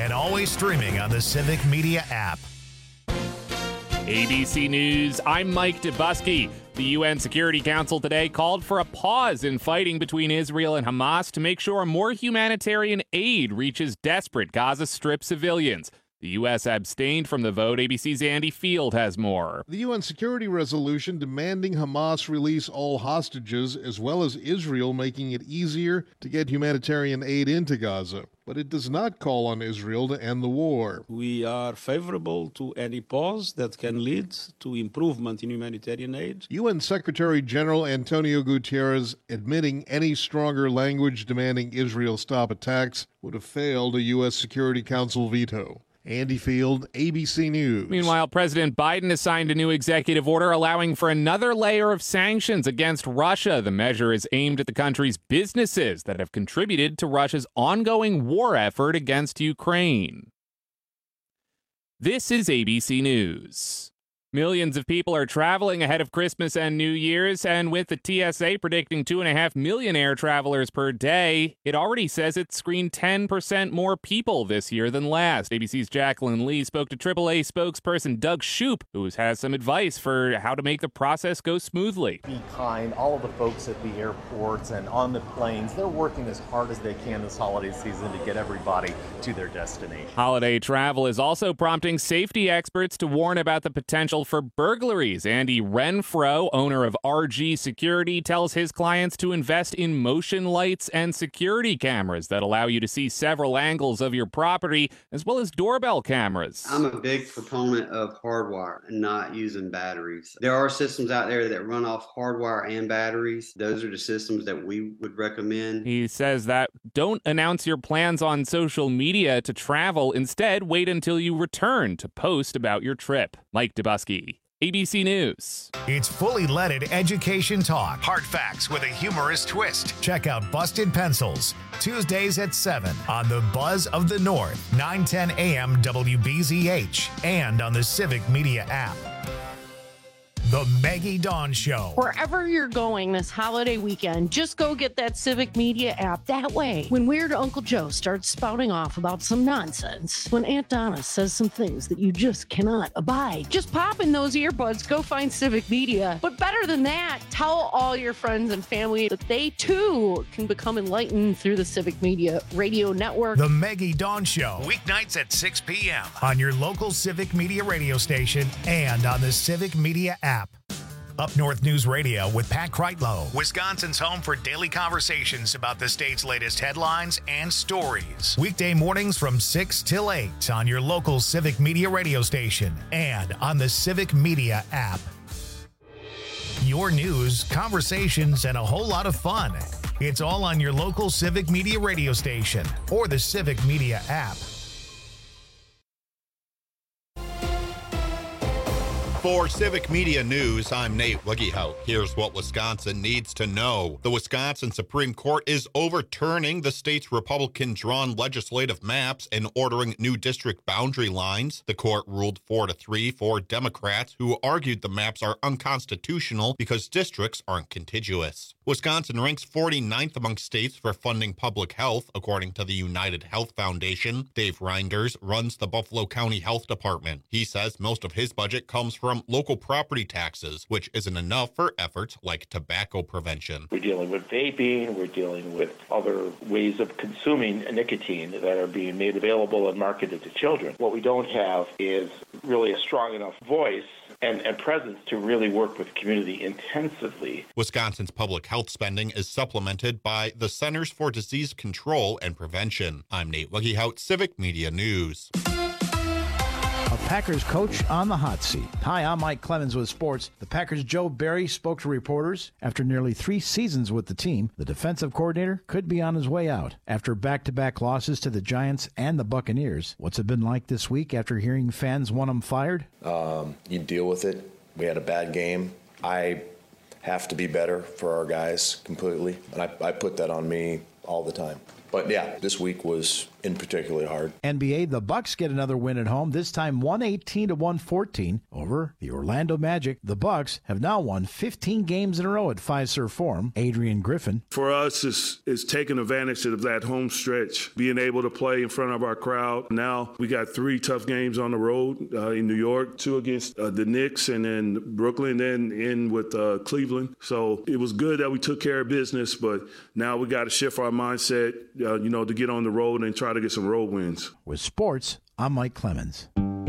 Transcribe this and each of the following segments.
and always streaming on the Civic Media app. ABC News, I'm Mike Dubusky. The UN Security Council today called for a pause in fighting between Israel and Hamas to make sure more humanitarian aid reaches desperate Gaza Strip civilians. The U.S. abstained from the vote. ABC's Andy Field has more. The UN security resolution demanding Hamas release all hostages, as well as Israel making it easier to get humanitarian aid into Gaza. But it does not call on Israel to end the war. We are favorable to any pause that can lead to improvement in humanitarian aid. UN Secretary General Antonio Guterres admitting any stronger language demanding Israel stop attacks would have failed a U.S. Security Council veto. Andy Field, ABC News. Meanwhile, President Biden has signed a new executive order allowing for another layer of sanctions against Russia. The measure is aimed at the country's businesses that have contributed to Russia's ongoing war effort against Ukraine. This is ABC News. Millions of people are traveling ahead of Christmas and New Year's, and with the TSA predicting 2.5 million air travelers per day, it already says it screened 10% more people this year than last. ABC's Jacqueline Lee spoke to AAA spokesperson Doug Shoup, who has some advice for how to make the process go smoothly. Be kind. All of the folks at the airports and on the planes, they're working as hard as they can this holiday season to get everybody to their destination. Holiday travel is also prompting safety experts to warn about the potential for burglaries. Andy Renfro, owner of RG Security, tells his clients to invest in motion lights and security cameras that allow you to see several angles of your property, as well as doorbell cameras. I'm a big proponent of hardwire and not using batteries. There are systems out there that run off hardwire and batteries. Those are the systems that we would recommend. He says that don't announce your plans on social media to travel. Instead, wait until you return to post about your trip. Mike Dubusky, ABC News. It's fully leaded education talk. Hard facts with a humorous twist. Check out Busted Pencils, Tuesdays at 7 on the Buzz of the North, 9:10 a.m. WBZH, and on the Civic Media app. The Maggie Dawn Show. Wherever you're going this holiday weekend, just go get that Civic Media app. That way, when Weird Uncle Joe starts spouting off about some nonsense, when Aunt Donna says some things that you just cannot abide, just pop in those earbuds, go find Civic Media. But better than that, tell all your friends and family that they too can become enlightened through the Civic Media radio network. The Maggie Dawn Show, weeknights at 6 p.m. on your local Civic Media radio station and on the Civic Media app. Up North News Radio with Pat Kreitlow, Wisconsin's home for daily conversations about the state's latest headlines and stories. Weekday mornings from 6 till 8 on your local Civic Media radio station and on the Civic Media app. Your news, conversations, and a whole lot of fun. It's all on your local Civic Media radio station or the Civic Media app. For Civic Media News, I'm Nate Wiggyhout. Here's what Wisconsin needs to know. The Wisconsin Supreme Court is overturning the state's Republican-drawn legislative maps and ordering new district boundary lines. The court ruled 4-3 for Democrats, who argued the maps are unconstitutional because districts aren't contiguous. Wisconsin ranks 49th among states for funding public health, according to the United Health Foundation. Dave Reinders runs the Buffalo County Health Department. He says most of his budget comes from local property taxes, which isn't enough for efforts like tobacco prevention. We're dealing with vaping, we're dealing with other ways of consuming nicotine that are being made available and marketed to children. What we don't have is really a strong enough voice and presence to really work with the community intensively. Wisconsin's public health spending is supplemented by the Centers for Disease Control and Prevention. I'm Nate Wiggyhout, Civic Media News. A Packers coach on the hot seat. Hi, I'm Mike Clemens with sports. The Packers' Joe Barry spoke to reporters. After nearly 3 seasons with the team, the defensive coordinator could be on his way out. After back-to-back losses to the Giants and the Buccaneers, what's it been like this week after hearing fans want him fired? You deal with it. We had a bad game. I have to be better for our guys completely, and I put that on me all the time. But yeah, this week was in particularly hard. NBA, the Bucks get another win at home, this time 118-114 over the Orlando Magic. The Bucks have now won 15 games in a row at Fiserv Forum. Adrian Griffin. For us, it's taking advantage of that home stretch, being able to play in front of our crowd. Now we got 3 tough games on the road in New York, 2 against the Knicks, and then Brooklyn, then in with Cleveland. So it was good that we took care of business, but now we got to shift our mindset, to get on the road and try to get some road wins. With sports, I'm Mike Clemens.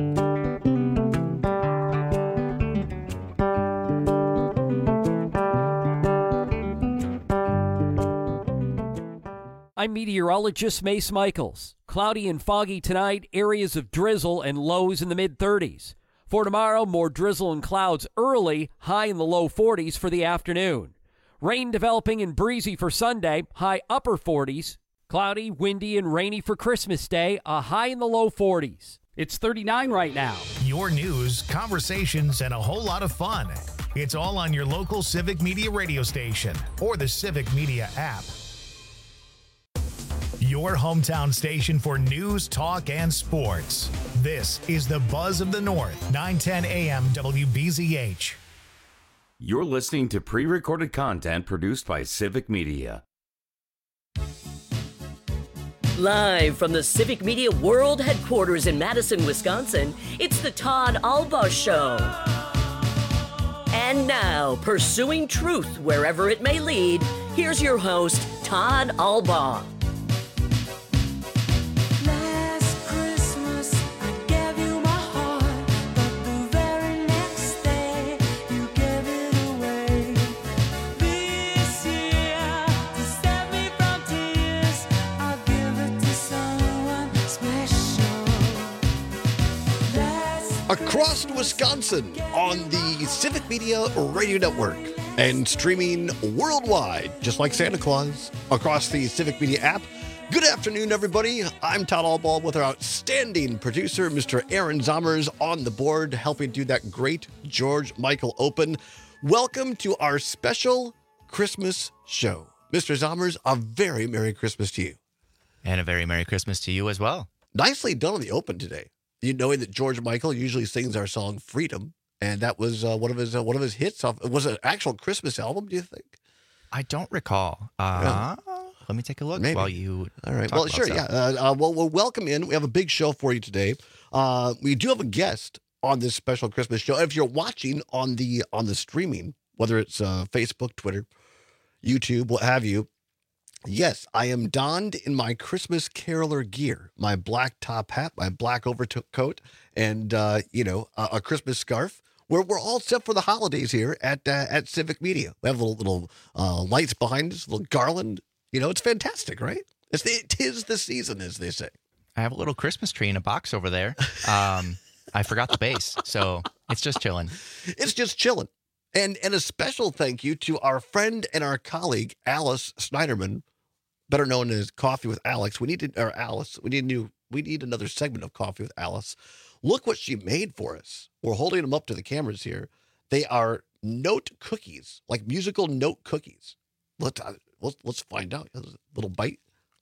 I'm meteorologist Mace Michaels. Cloudy and foggy tonight, areas of drizzle and lows in the mid-30s. For tomorrow, more drizzle and clouds early, high in the low 40s for the afternoon. Rain developing and breezy for Sunday, high upper 40s. Cloudy, windy, and rainy for Christmas Day, a high in the low 40s. It's 39 right now. Your news, conversations, and a whole lot of fun. It's all on your local Civic Media radio station or the Civic Media app. Your hometown station for news, talk, and sports. This is the Buzz of the North, 910 AM WBZH. You're listening to pre-recorded content produced by Civic Media. Live from the Civic Media World Headquarters in Madison, Wisconsin, it's the Todd Albaugh Show. And now, pursuing truth wherever it may lead, here's your host, Todd Albaugh. Across Wisconsin on the Civic Media Radio Network and streaming worldwide, just like Santa Claus, across the Civic Media app. Good afternoon, everybody. I'm Todd Albaugh with our outstanding producer, Mr. Aaron Zommers, on the board, helping do that great George Michael Open. Welcome to our special Christmas show. Mr. Zommers, a very Merry Christmas to you. And a very Merry Christmas to you as well. Nicely done on the Open today. You knowing that George Michael usually sings our song "Freedom," and that was one of his hits. Was it an actual Christmas album? Do you think? I don't recall. Let me take a look. Maybe. While you. All right. Well, sure. Stuff. Yeah. Well, we'll welcome in. We have a big show for you today. We do have a guest on this special Christmas show. If you're watching on the streaming, whether it's Facebook, Twitter, YouTube, what have you. Yes, I am donned in my Christmas caroler gear, my black top hat, my black overcoat, and, a Christmas scarf. We're all set for the holidays here at Civic Media. We have little lights behind us, a little garland. It's fantastic, right? Tis the season, as they say. I have a little Christmas tree in a box over there. I forgot the base, so it's just chilling. It's just chilling. And a special thank you to our friend and our colleague, Alice Snyderman, better known as Coffee with Alex. We need another segment of Coffee with Alice. Look what she made for us. We're holding them up to the cameras here. They are note cookies, like musical note cookies. Let's find out. A little bite.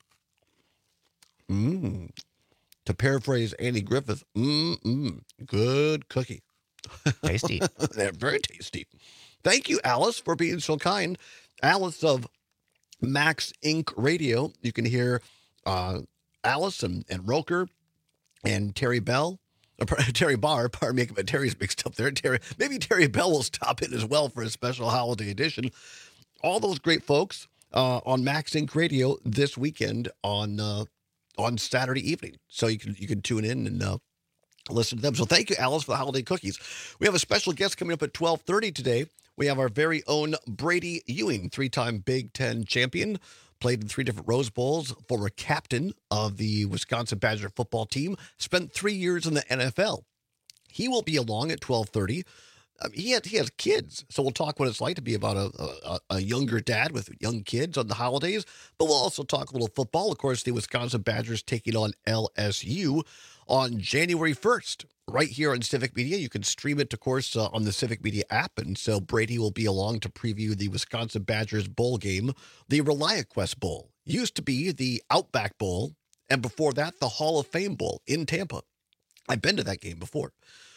To paraphrase Andy Griffith, good cookie. Tasty. They're very tasty. Thank you, Alice, for being so kind. Alice of Max Inc. Radio. You can hear Alice and Roker and Terry Bell. Terry Barr, pardon me, but Terry's mixed up there. Maybe Terry Bell will stop in as well for a special holiday edition. All those great folks on Max Inc. Radio this weekend on Saturday evening. So you can tune in and listen to them. So thank you, Alice, for the holiday cookies. We have a special guest coming up at 12:30 today. We have our very own Brady Ewing, 3-time Big Ten champion, played in 3 different Rose Bowls, former captain of the Wisconsin Badger football team, spent 3 years in the NFL. He will be along at 12:30. He has kids, so we'll talk what it's like to be about a younger dad with young kids on the holidays, but we'll also talk a little football. Of course, the Wisconsin Badgers taking on LSU on January 1st, right here on Civic Media. You can stream it, of course, on the Civic Media app, and so Brady will be along to preview the Wisconsin Badgers bowl game, the ReliaQuest Bowl. used to be the Outback Bowl, and before that, the Hall of Fame Bowl in Tampa. I've been to that game before.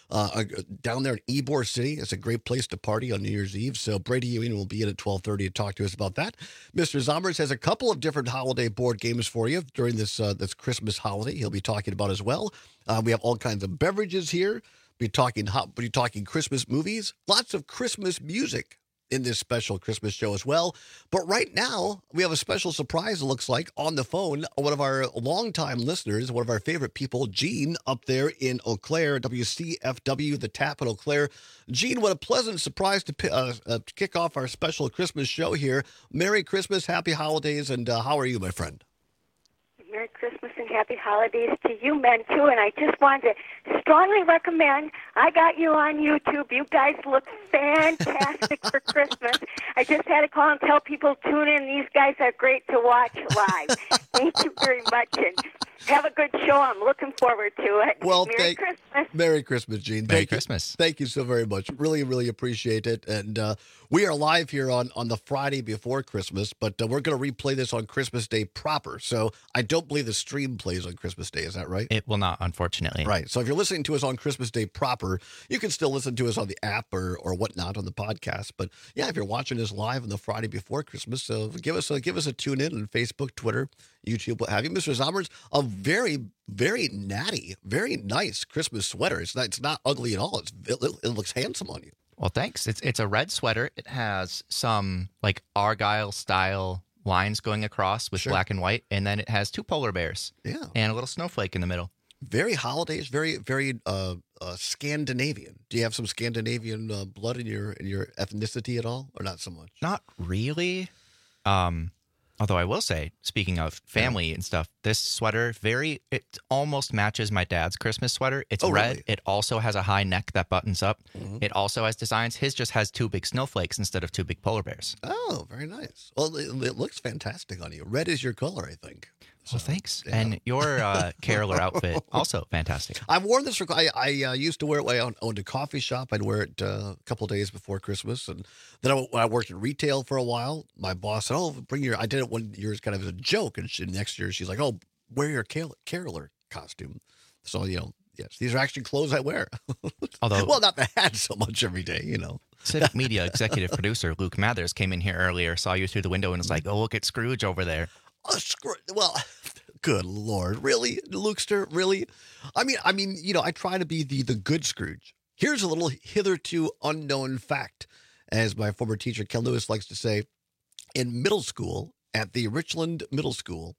Down there in Ybor City, it's a great place to party on New Year's Eve. So Brady Ewing will be in at 12:30 to talk to us about that. Mr. Zommers has a couple of different holiday board games for you during this Christmas holiday. He'll be talking about as well. We have all kinds of beverages here. We'll be talking Christmas movies, lots of Christmas music in this special Christmas show as well. But right now, we have a special surprise, it looks like, on the phone. One of our longtime listeners, one of our favorite people, Gene, up there in Eau Claire, WCFW, the Tap in Eau Claire. Gene, what a pleasant surprise to kick off our special Christmas show here. Merry Christmas, happy holidays, and how are you, my friend? Merry Christmas and happy holidays to you men, too. And I just wanted to strongly recommend, I got you on YouTube. You guys look fantastic for Christmas. I just had to call and tell people, tune in. These guys are great to watch live. Thank you very much. And have a good show. I'm looking forward to it. Well, Merry Christmas. Merry Christmas, Gene. Merry Christmas. Thank you so very much. Really, really appreciate it. And we are live here on the Friday before Christmas, but we're going to replay this on Christmas Day proper. So I don't believe the stream plays on Christmas Day. Is that right? It will not, unfortunately. Right. So if you're listening to us on Christmas Day proper, you can still listen to us on the app or whatnot on the podcast. But yeah, if you're watching us live on the Friday before Christmas, give us a tune in on Facebook, Twitter, YouTube, what have you. Mr. Zommers, a very, very natty, very nice Christmas sweater. It's not ugly at all. It looks handsome on you. Well, thanks. It's a red sweater. It has some like Argyle style lines going across with black and white, and then it has two polar bears. Yeah. And a little snowflake in the middle. Very holidays, very, very Scandinavian. Do you have some Scandinavian blood in your ethnicity at all, or not so much? Not really. Although I will say, speaking of family and stuff, this sweater it almost matches my dad's Christmas sweater. It's red. Really? It also has a high neck that buttons up. Mm-hmm. It also has designs. His just has two big snowflakes instead of two big polar bears. Oh, very nice. Well, it looks fantastic on you. Red is your color, I think. So, thanks. Yeah. And your caroler outfit, also fantastic. I've worn this. I used to wear it when I owned a coffee shop. I'd wear it a couple of days before Christmas. And then when I worked in retail for a while, my boss said, I did it one year kind of as a joke. And next year, she's like, oh, wear your caroler costume. So, yes, these are actually clothes I wear. Although, well, not the hat so much every day, Civic Media executive producer Luke Mathers came in here earlier, saw you through the window, and was like, oh, look at Scrooge over there. Well, good Lord, really, Lukester, really? I mean, I try to be the good Scrooge. Here's a little hitherto unknown fact, as my former teacher Ken Lewis likes to say. In middle school, at the Richland Middle School,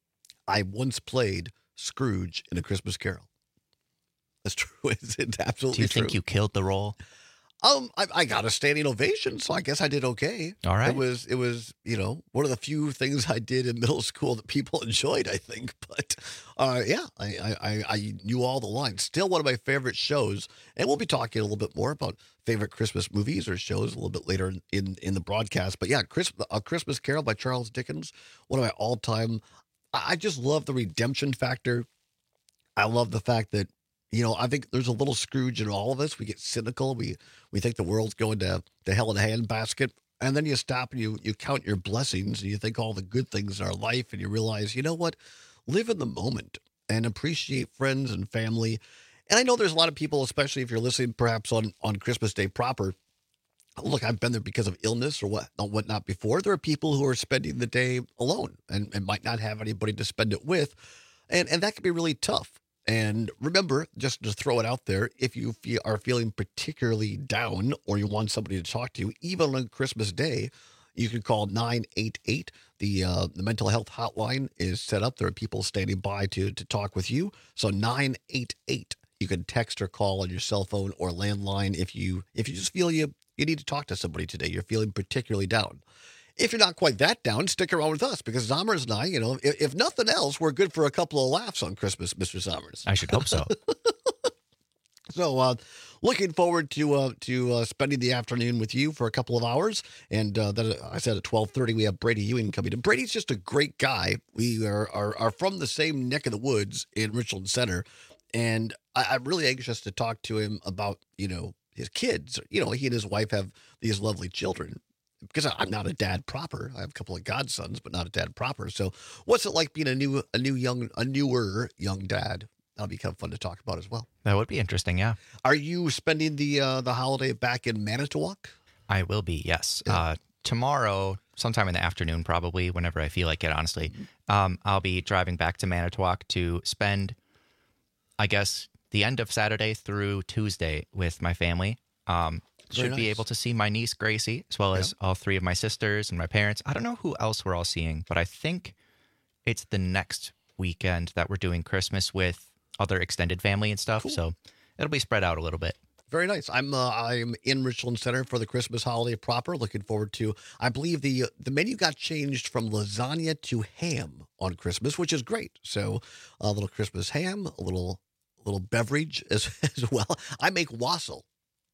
I once played Scrooge in A Christmas Carol. That's true. It's absolutely true. Do you think you killed the role? I got a standing ovation, so I guess I did okay. All right. It was, one of the few things I did in middle school that people enjoyed, I think. But yeah, I knew all the lines. Still one of my favorite shows, and we'll be talking a little bit more about favorite Christmas movies or shows a little bit later in the broadcast. But yeah, A Christmas Carol by Charles Dickens, one of my all-time. I just love the redemption factor. I love the fact that, I think there's a little Scrooge in all of us. We get cynical. We think the world's going to hell in a handbasket. And then you stop and you count your blessings and you think all the good things in our life and you realize, you know what? Live in the moment and appreciate friends and family. And I know there's a lot of people, especially if you're listening perhaps on Christmas Day proper. Look, I've been there because of illness or whatnot before. There are people who are spending the day alone and might not have anybody to spend it with. And that can be really tough. And remember, just to throw it out there, if you are feeling particularly down or you want somebody to talk to, even on Christmas Day, you can call 988. The mental health hotline is set up. There are people standing by to talk with you. So 988. You can text or call on your cell phone or landline if you just feel you need to talk to somebody today. You're feeling particularly down. If you're not quite that down, stick around with us because Zommers and I, if nothing else, we're good for a couple of laughs on Christmas, Mr. Zommers. I should hope so. So, looking forward to spending the afternoon with you for a couple of hours. And then I said at 12:30 we have Brady Ewing coming in. Brady's just a great guy. We are from the same neck of the woods in Richland Center, and I'm really anxious to talk to him about his kids. He and his wife have these lovely children. because I'm not a dad proper. I have a couple of godsons, but not a dad proper. So what's it like being a newer young dad? That'll be kind of fun to talk about as well. That would be interesting, yeah. Are you spending the holiday back in Manitowoc? I will be, yes. Yeah. Tomorrow, sometime in the afternoon, probably, whenever I feel like it, honestly, I'll be driving back to Manitowoc to spend, I guess, the end of Saturday through Tuesday with my family. Should be able to see my niece, Gracie, as well as all three of my sisters and my parents. I don't know who else we're all seeing, but I think it's the next weekend that we're doing Christmas with other extended family and stuff. Cool. So it'll be spread out a little bit. Very nice. I'm in Richland Center for the Christmas holiday proper. Looking forward to. I believe the menu got changed from lasagna to ham on Christmas, which is great. So a little Christmas ham, a little beverage as well. I make wassail.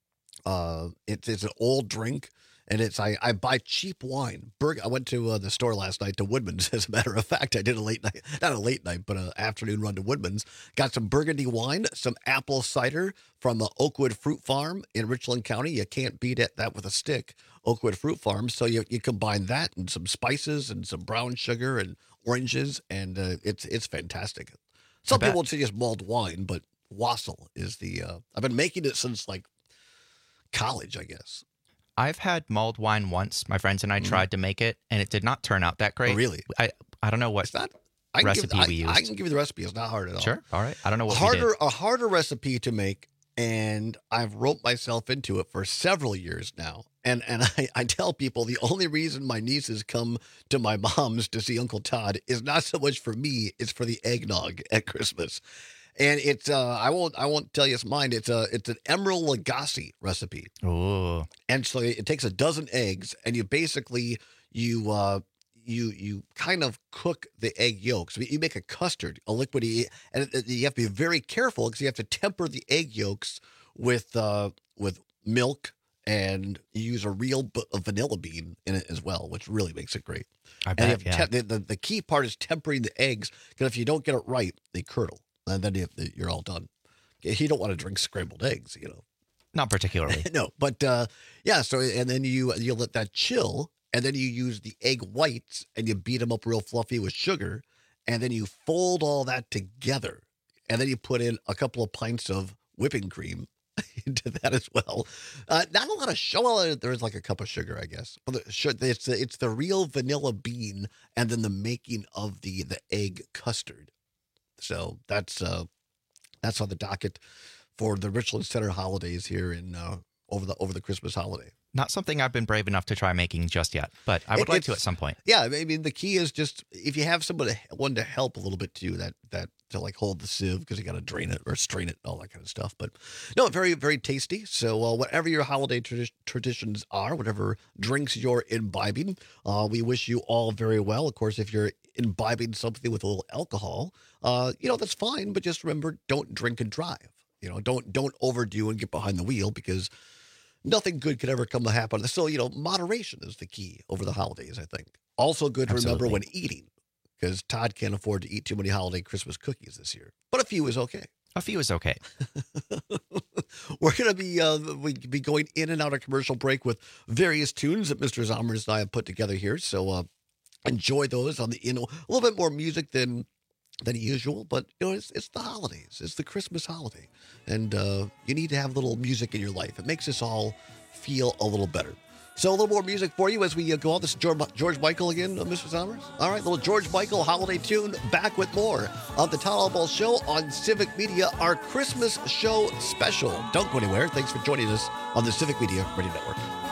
It's an old drink, and I buy cheap wine. I went to the store last night to Woodman's. As a matter of fact, I did a late night, not a late night, but an afternoon run to Woodman's. Got some Burgundy wine, some apple cider from the Oakwood Fruit Farm in Richland County. You can't beat that with a stick. Oakwood Fruit Farm. So you combine that and some spices and some brown sugar and oranges, and it's fantastic. Some people would say just mulled wine, but wassail is the. I've been making it since like college, I guess. I've had mulled wine once. My friends and I tried to make it, and it did not turn out that great. Oh, really? I don't know what recipe we used. I can give you the recipe. It's not hard at all. Sure. All right. I don't know what we did. A harder recipe to make, and I've roped myself into it for several years now. And I tell people the only reason my nieces come to my mom's to see Uncle Todd is not so much for me, it's for the eggnog at Christmas. And it's I won't tell you it's mine. It's an Emerald Lagasse recipe. Oh. And so it takes a dozen eggs, and you basically you kind of cook the egg yolks. You make a custard, a liquidy, and you have to be very careful because you have to temper the egg yolks with milk, and you use a real vanilla bean in it as well, which really makes it great. I bet. The key part is tempering the eggs, because if you don't get it right, they curdle. And then you're all done. You don't want to drink scrambled eggs, Not particularly. No, but yeah. So and then you let that chill, and then you use the egg whites and you beat them up real fluffy with sugar, and then you fold all that together, and then you put in a couple of pints of whipping cream into that as well. Not a lot of sugar. Well, there's like a cup of sugar, I guess. But it's the real vanilla bean, and then the making of the egg custard. So that's on the docket for the Richland Center holidays here in over the Christmas holiday. Not something I've been brave enough to try making just yet, but I would like to at some point. Yeah, I mean the key is just if you have one to help a little bit too, that to like hold the sieve, because you got to drain it or strain it, all that kind of stuff. But no, very, very tasty. So whatever your holiday traditions are, whatever drinks you're imbibing, we wish you all very well. Of course, if you're imbibing something with a little alcohol, that's fine. But just remember, don't drink and drive. Don't overdo and get behind the wheel, because nothing good could ever come to happen. So, moderation is the key over the holidays, I think. Also good to remember when eating, because Todd can't afford to eat too many holiday Christmas cookies this year. But a few is okay. A few is okay. We're going to be going in and out of commercial break with various tunes that Mr. Zommers and I have put together here. So enjoy those on the a little bit more music than usual, but it's the holidays. It's the Christmas holiday, and you need to have a little music in your life. It makes us all feel a little better. So a little more music for you as we go on. This is George Michael again, Mr. Zommers. All right, little George Michael holiday tune. Back with more of the Todd Albaugh Show on Civic Media, our Christmas show special. Don't go anywhere. Thanks for joining us on the Civic Media Radio Network.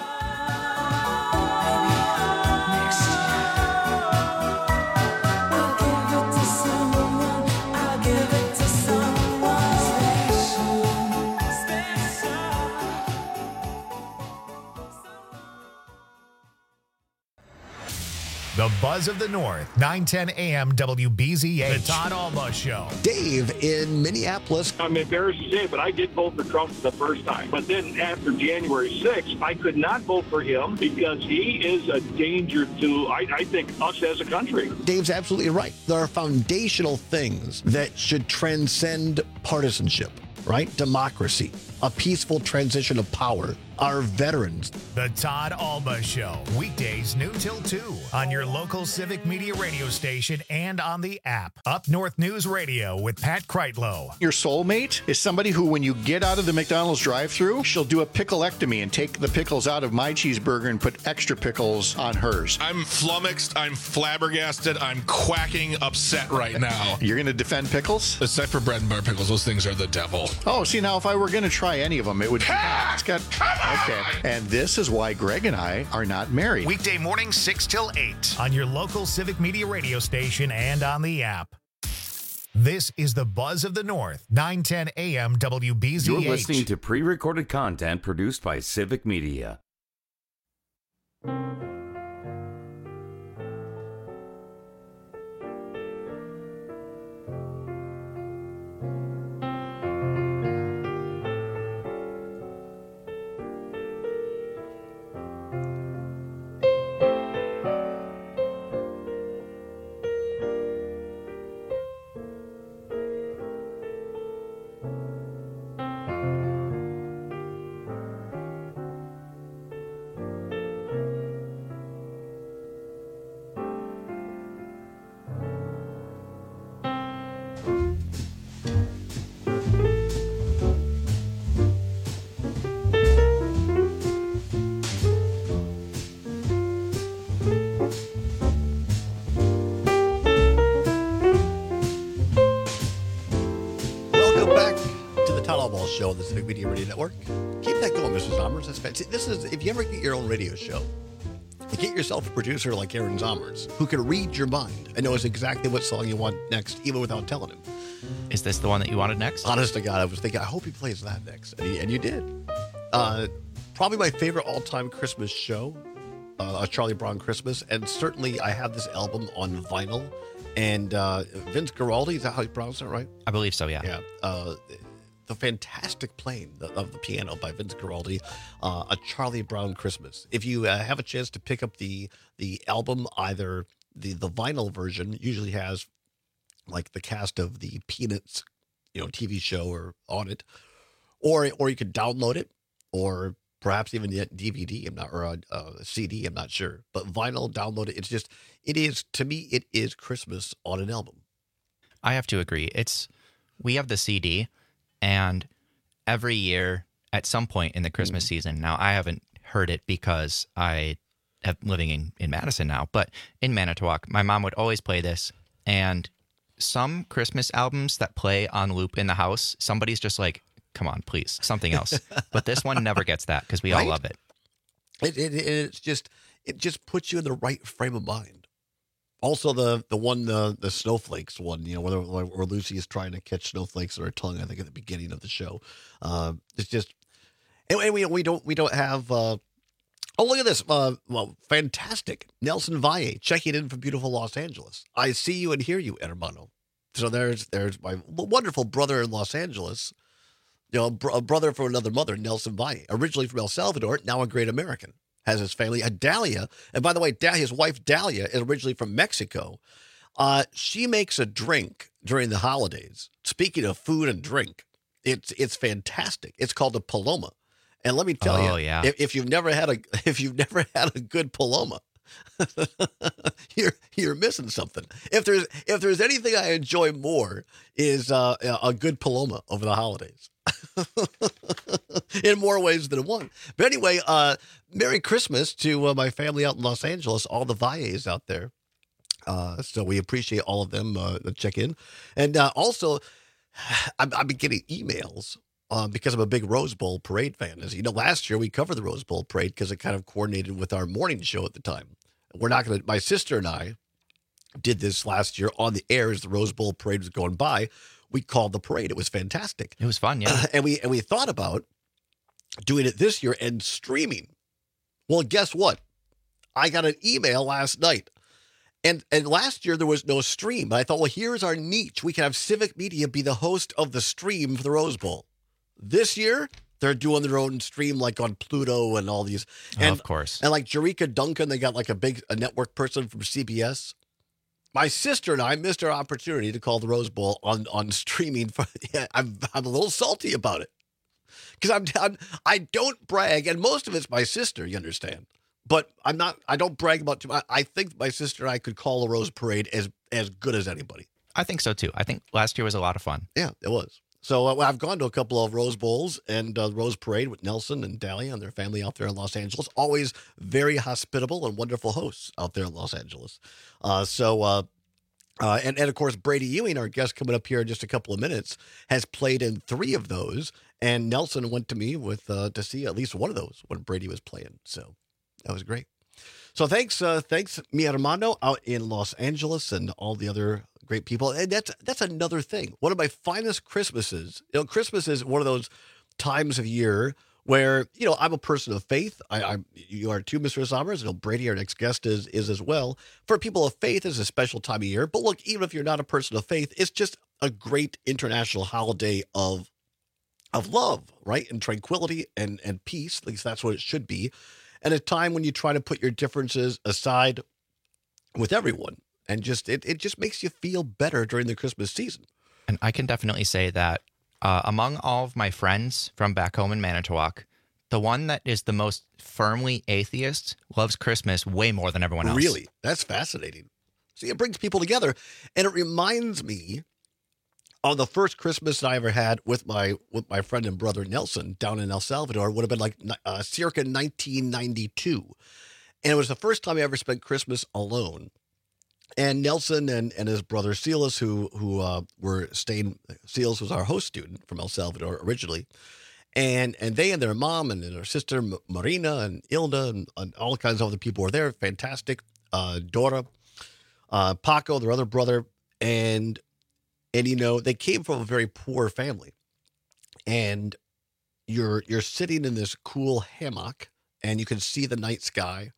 The Buzz of the North, 910 AM WBZH. The Todd Albaugh Show. Dave in Minneapolis. I'm embarrassed to say, but I did vote for Trump the first time. But then after January 6th, I could not vote for him because he is a danger to, I think, us as a country. Dave's absolutely right. There are foundational things that should transcend partisanship, right? Democracy, a peaceful transition of power, our veterans. The Todd Alba Show, weekdays noon till 2 on your local Civic Media radio station and on the app. Up North News Radio with Pat Kreitlow. Your soulmate is somebody who, when you get out of the McDonald's drive-thru, she'll do a pickleectomy and take the pickles out of my cheeseburger and put extra pickles on hers. I'm flummoxed. I'm flabbergasted. I'm quacking upset right now. You're going to defend pickles? Except for bread and butter pickles. Those things are the devil. Oh, see, now if I were going to try any of them, it would be... It's got... Okay. And this is why Greg and I are not married. Weekday morning 6 till 8 on your local Civic Media radio station and on the app. This is the Buzz of the North, 910 AM WBZH. You're listening to pre-recorded content produced by Civic Media. Show on the Civic Media Radio Network. Keep that going, Mr. Zommers. That's fantastic. This is, if you ever get your own radio show, get yourself a producer like Aaron Zommers who can read your mind and knows exactly what song you want next, even without telling him. Is this the one that you wanted next? Honest to God, I was thinking, I hope he plays that next. And you did. Probably my favorite all-time Christmas show, A Charlie Brown Christmas. And certainly I have this album on vinyl. And Vince Guaraldi, is that how you pronounce it, right? I believe so, yeah. Yeah. The fantastic playing of the piano by Vince Guaraldi, A Charlie Brown Christmas. If you have a chance to pick up the album, either the vinyl version usually has like the cast of the Peanuts, TV show or on it, or you could download it, or perhaps even the DVD. or a CD. I'm not sure, but vinyl, download it. To me, it is Christmas on an album. I have to agree. We have the CD. And every year at some point in the Christmas season, now I haven't heard it because I am living in Madison now, but in Manitowoc, my mom would always play this. And some Christmas albums that play on loop in the house, somebody's just like, come on, please, something else. But this one never gets that because we all love it. It just puts you in the right frame of mind. Also, the snowflakes one, where Lucy is trying to catch snowflakes on her tongue. I think at the beginning of the show, it's just, and we don't have. Oh, look at this! Fantastic, Nelson Valle checking in from beautiful Los Angeles. I see you and hear you, hermano. So there's my wonderful brother in Los Angeles. A brother from another mother, Nelson Valle, originally from El Salvador, now a great American. Has his family, Dahlia. And by the way, his wife, Dahlia, is originally from Mexico. She makes a drink during the holidays. Speaking of food and drink, it's fantastic. It's called a Paloma. And let me tell you, if you've never had a good Paloma, you're missing something. If there's anything I enjoy more is a good Paloma over the holidays. In more ways than one. But anyway, Merry Christmas to my family out in Los Angeles, all the Valles out there. So we appreciate all of them that check in. And also, I've been getting emails because I'm a big Rose Bowl parade fan. As you know, last year we covered the Rose Bowl parade because it kind of coordinated with our morning show at the time. My sister and I did this last year on the air as the Rose Bowl parade was going by. We called the parade. It was fantastic. It was fun, yeah. And we thought about doing it this year and streaming. Well, guess what? I got an email last night. And last year there was no stream. But I thought, well, here's our niche. We can have Civic Media be the host of the stream for the Rose Bowl. This year, they're doing their own stream like on Pluto and all these. And, of course. And like Jerika Duncan, they got like a network person from CBS. My sister and I missed our opportunity to call the Rose Bowl on streaming. I'm a little salty about it. Because I don't brag, and most of it's my sister, you understand. But I don't brag about too much. I think my sister and I could call a Rose Parade as good as anybody. I think so too. I think last year was a lot of fun. Yeah, it was. So I've gone to a couple of Rose Bowls and Rose Parade with Nelson and Dahlia and their family out there in Los Angeles. Always very hospitable and wonderful hosts out there in Los Angeles. And of course, Brady Ewing, our guest coming up here in just a couple of minutes, has played in 3 of those. And Nelson went to me with to see at least one of those when Brady was playing. So that was great. So thanks, mi Armando out in Los Angeles and all the other great people. And that's another thing. One of my finest Christmases. Christmas is one of those times of year where, I'm a person of faith. You are too, Mr. Sommers. Brady, our next guest, is as well. For people of faith, it's a special time of year. But look, even if you're not a person of faith, it's just a great international holiday of love, right? And tranquility and peace. At least that's what it should be. And a time when you try to put your differences aside with everyone. And it just makes you feel better during the Christmas season. And I can definitely say that among all of my friends from back home in Manitowoc, the one that is the most firmly atheist loves Christmas way more than everyone else. Really? That's fascinating. See, it brings people together. And it reminds me of the first Christmas that I ever had with my friend and brother Nelson down in El Salvador. It would have been like circa 1992. And it was the first time I ever spent Christmas alone. And Nelson and his brother Silas, who were staying, Silas was our host student from El Salvador originally, and they and their mom and their sister Marina and Ilda and all kinds of other people were there. Fantastic. Dora, Paco, their other brother, and they came from a very poor family, and you're sitting in this cool hammock, and you can see the night sky.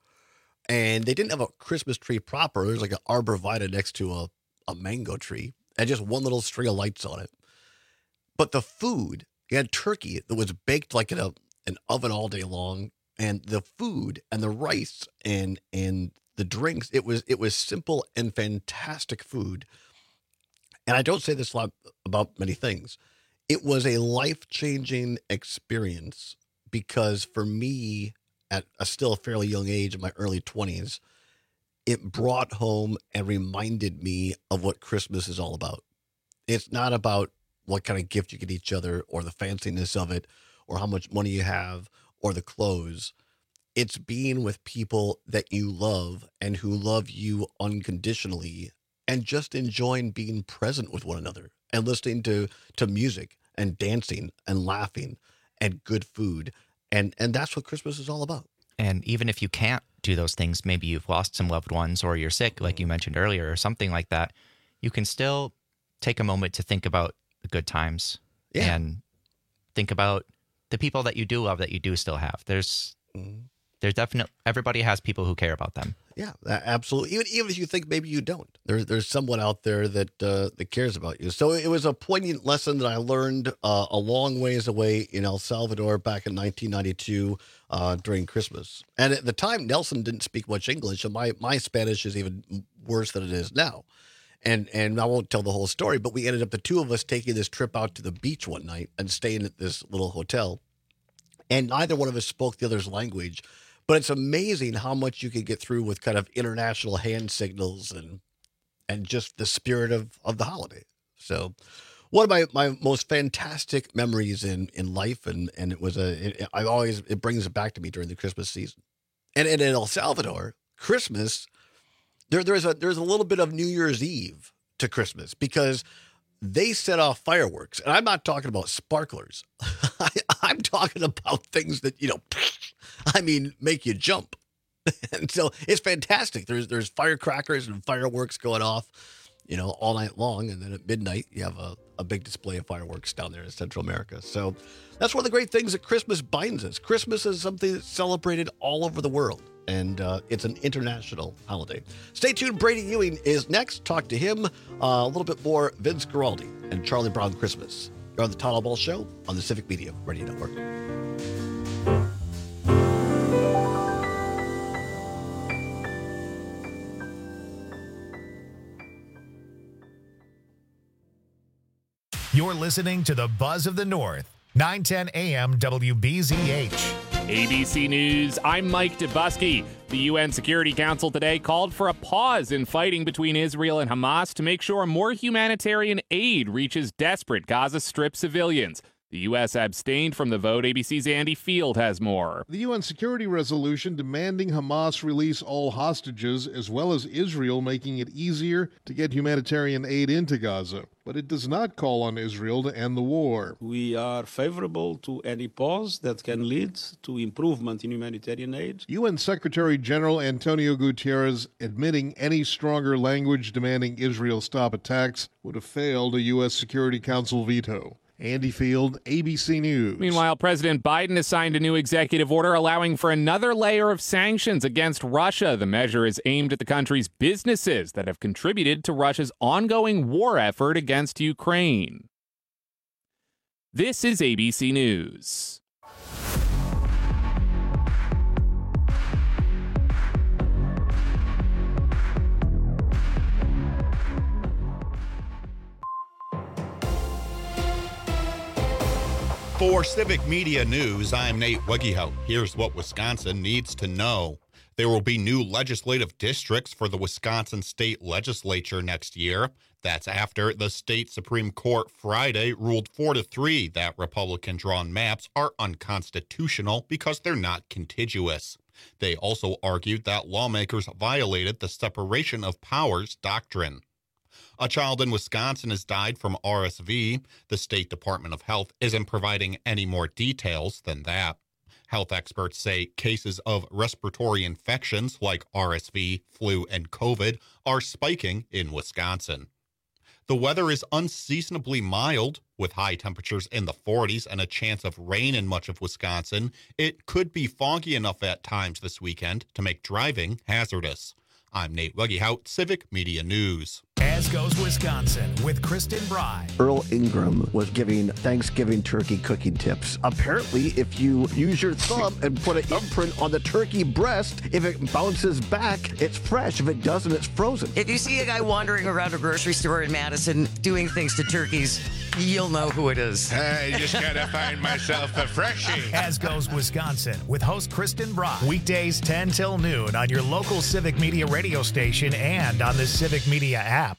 And they didn't have a Christmas tree proper. There's like an arborvitae next to a mango tree and just one little string of lights on it. But the food, you had turkey that was baked like in an oven all day long. And the food and the rice and the drinks, it was simple and fantastic food. And I don't say this a lot about many things. It was a life-changing experience because for me, at a still fairly young age, in my early 20s, it brought home and reminded me of what Christmas is all about. It's not about what kind of gift you get each other or the fanciness of it or how much money you have or the clothes. It's being with people that you love and who love you unconditionally and just enjoying being present with one another and listening to music and dancing and laughing and good food. And that's what Christmas is all about. And even if you can't do those things, maybe you've lost some loved ones or you're sick, like you mentioned earlier, or something like that, you can still take a moment to think about the good times and think about the people that you do love that you do still have. There's definitely, everybody has people who care about them. Yeah, absolutely. Even if you think maybe you don't, there's someone out there that cares about you. So it was a poignant lesson that I learned a long ways away in El Salvador back in 1992 during Christmas. And at the time, Nelson didn't speak much English, and my Spanish is even worse than it is now. And I won't tell the whole story, but we ended up, the two of us, taking this trip out to the beach one night and staying at this little hotel. And neither one of us spoke the other's language. But it's amazing how much you can get through with kind of international hand signals and just the spirit of the holiday. So one of my most fantastic memories in life, and it was it brings it back to me during the Christmas season. And in El Salvador, Christmas, there's a little bit of New Year's Eve to Christmas because they set off fireworks. And I'm not talking about sparklers. I'm talking about things that, make you jump. And so it's fantastic. There's firecrackers and fireworks going off, all night long. And then at midnight, you have a big display of fireworks down there in Central America. So that's one of the great things that Christmas binds us. Christmas is something that's celebrated all over the world. And it's an international holiday. Stay tuned. Brady Ewing is next. Talk to him a little bit more. Vince Guaraldi and Charlie Brown Christmas. You're on the Todd Ball Show on the Civic Media Radio Network. You're listening to the Buzz of the North. 910 AM WBZH. ABC News, I'm Mike Dubusky. The UN Security Council today called for a pause in fighting between Israel and Hamas to make sure more humanitarian aid reaches desperate Gaza Strip civilians. The U.S. abstained from the vote. ABC's Andy Field has more. The UN security resolution demanding Hamas release all hostages, as well as Israel making it easier to get humanitarian aid into Gaza. But it does not call on Israel to end the war. We are favorable to any pause that can lead to improvement in humanitarian aid. UN Secretary General Antonio Guterres admitting any stronger language demanding Israel stop attacks would have failed a U.S. Security Council veto. Andy Field, ABC News. Meanwhile, President Biden has signed a new executive order allowing for another layer of sanctions against Russia. The measure is aimed at the country's businesses that have contributed to Russia's ongoing war effort against Ukraine. This is ABC News. For Civic Media News, I'm Nate Wegehout. Here's what Wisconsin needs to know. There will be new legislative districts for the Wisconsin State Legislature next year. That's after the state Supreme Court Friday ruled 4-3 that Republican-drawn maps are unconstitutional because they're not contiguous. They also argued that lawmakers violated the separation of powers doctrine. A child in Wisconsin has died from RSV. The State Department of Health isn't providing any more details than that. Health experts say cases of respiratory infections like RSV, flu, and COVID are spiking in Wisconsin. The weather is unseasonably mild, with high temperatures in the 40s and a chance of rain in much of Wisconsin. It could be foggy enough at times this weekend to make driving hazardous. I'm Nate Wegehout, Civic Media News. As goes Wisconsin with Kristen Bry. Earl Ingram was giving Thanksgiving turkey cooking tips. Apparently, if you use your thumb and put an imprint on the turkey breast, if it bounces back, it's fresh. If it doesn't, it's frozen. If you see a guy wandering around a grocery store in Madison doing things to turkeys, you'll know who it is. I just gotta find myself a freshie. As goes Wisconsin with host Kristen Bry. Weekdays 10 till noon on your local Civic Media radio station and on the Civic Media app.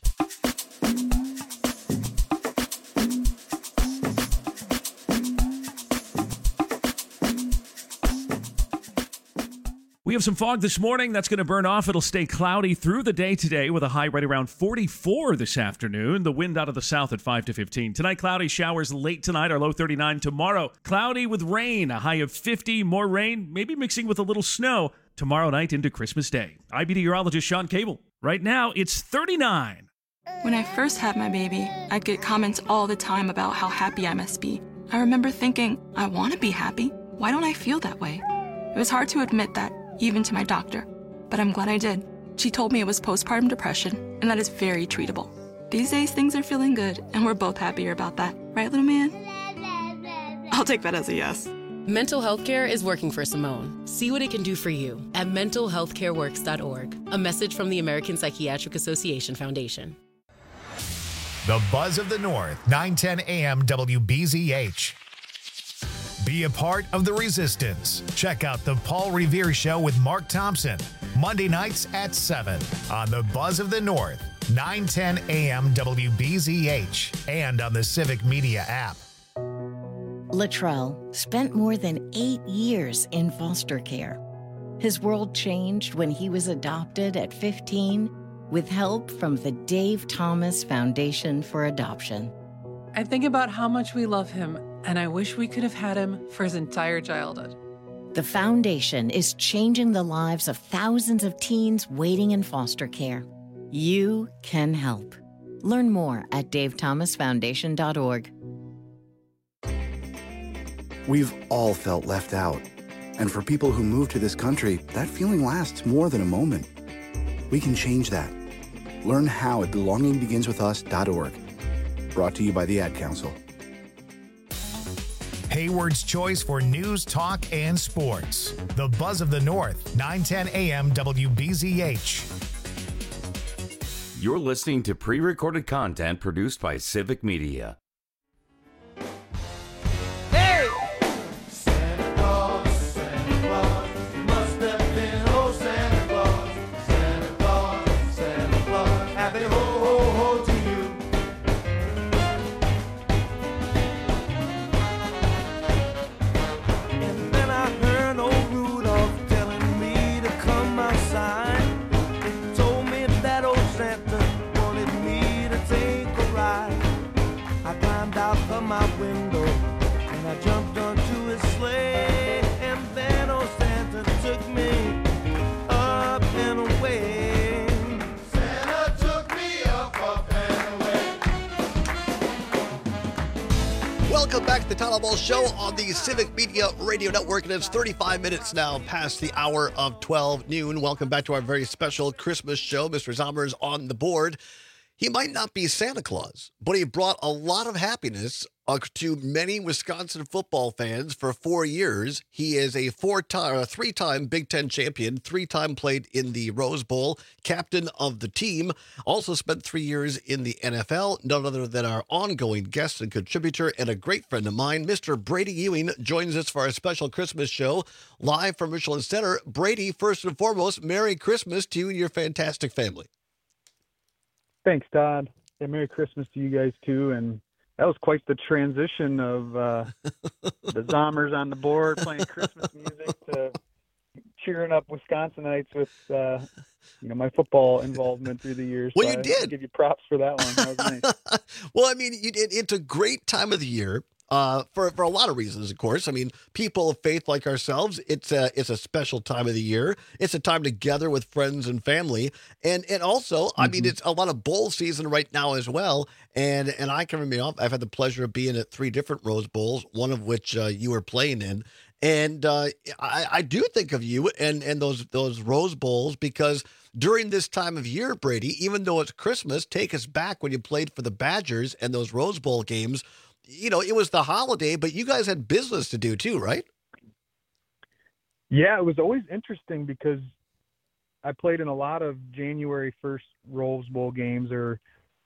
We have some fog this morning. That's going to burn off. It'll stay cloudy through the day today with a high right around 44 this afternoon. The wind out of the south at 5 to 15. Tonight, cloudy showers late tonight, our low 39. Tomorrow, cloudy with rain, a high of 50. More rain, maybe mixing with a little snow tomorrow night into Christmas Day. I'm meteorologist Sean Cable. Right now, it's 39. When I first had my baby, I'd get comments all the time about how happy I must be. I remember thinking, I want to be happy. Why don't I feel that way? It was hard to admit that, even to my doctor, but I'm glad I did. She told me it was postpartum depression, and that is very treatable. These days, things are feeling good, and we're both happier about that. Right, little man? I'll take that as a yes. Mental health care is working for Simone. See what it can do for you at mentalhealthcareworks.org. A message from the American Psychiatric Association Foundation. The Buzz of the North, 910 AM WBZH. Be a part of the resistance. Check out the Paul Revere Show with Mark Thompson, Monday nights at 7 on the Buzz of the North, 910 AM WBZH, and on the Civic Media app. Latrell spent more than 8 years in foster care. His world changed when he was adopted at 15 with help from the Dave Thomas Foundation for Adoption. I think about how much we love him, and I wish we could have had him for his entire childhood. The foundation is changing the lives of thousands of teens waiting in foster care. You can help. Learn more at davethomasfoundation.org. We've all felt left out. And for people who move to this country, that feeling lasts more than a moment. We can change that. Learn how at belongingbeginswithus.org. Brought to you by the Ad Council. Hayward's choice for news, talk, and sports. The Buzz of the North, 910 AM WBZH. You're listening to pre-recorded content produced by Civic Media. There Welcome back to the Tyler Ball Show on the Civic Media Radio Network, and it's 35 minutes now past the hour of 12 noon. Welcome back to our very special Christmas show. Mr. Zomer's on the board. He might not be Santa Claus, but he brought a lot of happiness to many Wisconsin football fans for 4 years. He is a three-time Big Ten champion, 3-time played in the Rose Bowl, captain of the team, also spent 3 years in the NFL, none other than our ongoing guest and contributor and a great friend of mine, Mr. Brady Ewing, joins us for our special Christmas show live from Michelin Center. Brady, first and foremost, Merry Christmas to you and your fantastic family. Thanks, Todd. And Merry Christmas to you guys, too. And that was quite the transition of the Zomers on the board playing Christmas music to cheering up Wisconsinites with, my football involvement through the years. Well, so you I did. Give you props for that one. That was nice. Well, I mean, it's a great time of the year. For a lot of reasons, of course. I mean, people of faith like ourselves, it's a special time of the year. It's a time to gather with friends and family, and also, I mean, it's a lot of bowl season right now as well. And I can remember, I've had the pleasure of being at 3 different Rose Bowls, one of which you were playing in, and I do think of you and those Rose Bowls because during this time of year, Brady, even though it's Christmas, take us back when you played for the Badgers and those Rose Bowl games. It was the holiday, but you guys had business to do too, right? Yeah, it was always interesting because I played in a lot of January 1st Rose Bowl games or,